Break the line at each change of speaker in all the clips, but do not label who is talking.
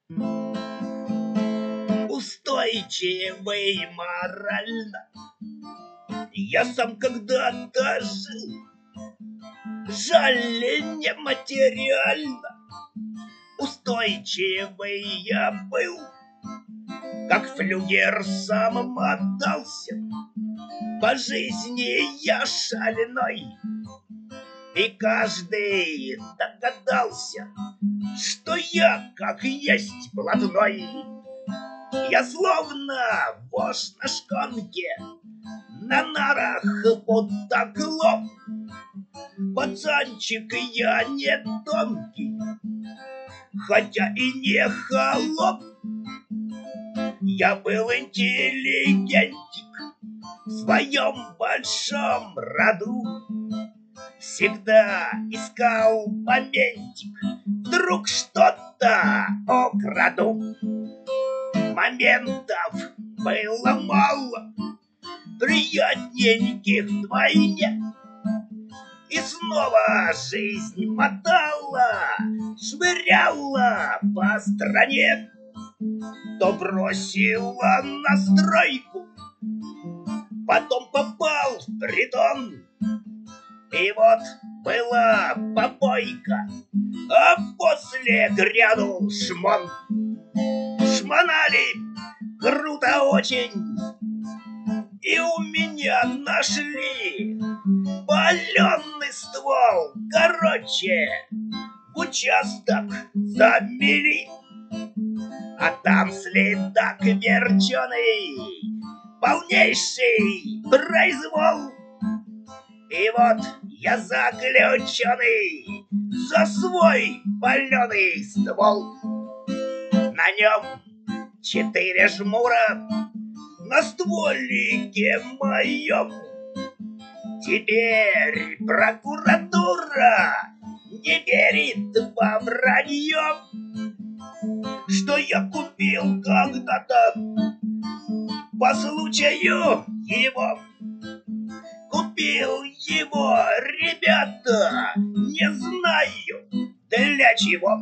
Устойчивый морально. Я сам когда-то жил, жаль, не материально. Устойчивый я был, как флюгер сам отдался. По жизни я шальной, и каждый догадался, что я, как есть, блатной. Я словно вошь на шконке, на нарах будто клоп. Пацанчик я не тонкий, хотя и не холоп. Я был интеллигентик в своем большом роду. Всегда искал моментик, вдруг что-то украду. Моментов было мало, приятненьких вдвойне. И снова жизнь мотала, швыряла по стране. То бросила на стройку, потом попал в притон. И вот была попойка, а после грянул шмон. Шмонали круто очень, и у меня нашли паленый ствол. Короче, в участок замели, а там следак верченый, полнейший произвол. И вот я заключенный за свой паленый ствол. На нем 4 жмура на стволике моем. Теперь прокуратура не верит во вранье, что я купил когда-то по случаю его. Купил его, ребята, не знаю для чего.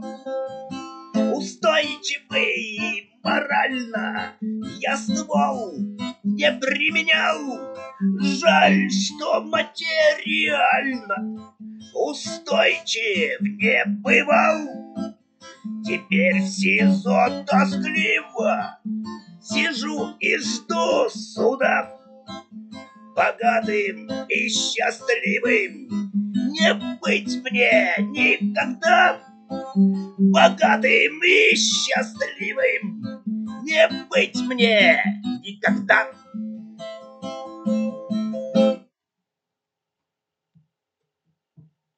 Устойчивый морально я ствол не применял. Жаль, что материально устойчив не бывал. Теперь в СИЗО тоскливо сижу и жду суда. Богатым и счастливым не быть мне никогда. Богатым и счастливым не быть мне никогда.